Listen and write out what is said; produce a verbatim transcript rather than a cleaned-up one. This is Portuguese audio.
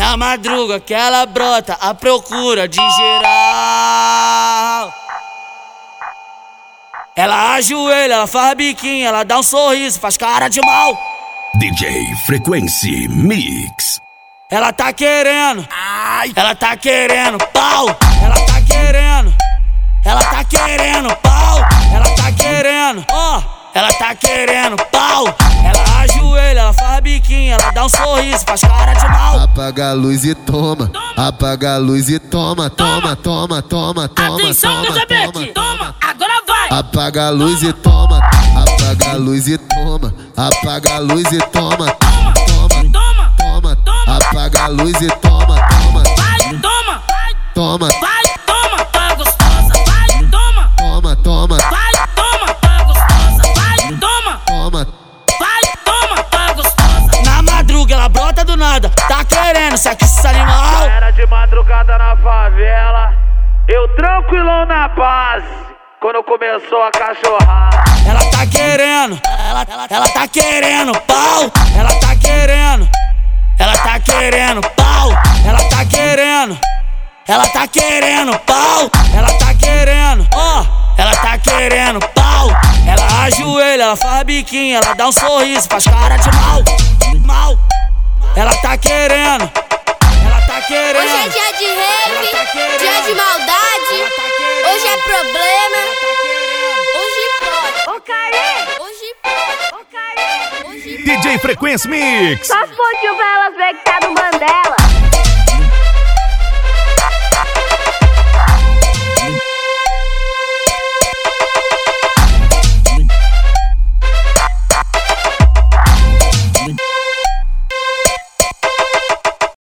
Na madruga que ela brota à procura de geral. Ela ajoelha, ela faz biquinho, ela dá um sorriso, faz cara de mal. D J Frequency Mix. Ela tá querendo, ai, ela tá querendo pau. Ela tá querendo, ela tá querendo pau. Ela tá querendo, ó, oh, ela tá querendo pau. Ela ajoelha, ela faz biquinho, ela dá um sorriso, faz cara de mal. Apaga a luz e toma, apaga a luz e toma, toma, toma, toma, toma. Atenção, toma, D J Beck, toma, agora vai. Apaga a luz e toma, apaga a luz e toma, apaga a luz e toma, toma, toma, toma, apaga a luz e toma, toma, vai, toma, toma, vai, toma, tá gostosa, vai, toma, toma, toma, vai, toma, tá gostosa, vai, toma, toma, vai, toma, tá gostosa. Na madruga ela brota do nada, tá querendo sexo animal. Era de madrugada na favela, eu tranquilão na base, quando começou a cachorrar. Ela tá querendo, ela, ela, ela tá querendo pau. Ela tá querendo, ela tá querendo pau. Ela tá querendo, ela tá querendo pau. Ela tá querendo, ó, oh, ela tá querendo pau. Ela ajoelha, ela faz biquinho, ela dá um sorriso, faz cara de mal, mal. Ela tá querendo, ela tá querendo. Hoje é dia de rave, tá dia de maldade. Tá hoje é problema. Tá Hoje pode. Ô, Caê! Hoje pode. Ô, Caê! Hoje pode. D J Frequency Mix. Só se for o tio Velas ver que tá no Mandela.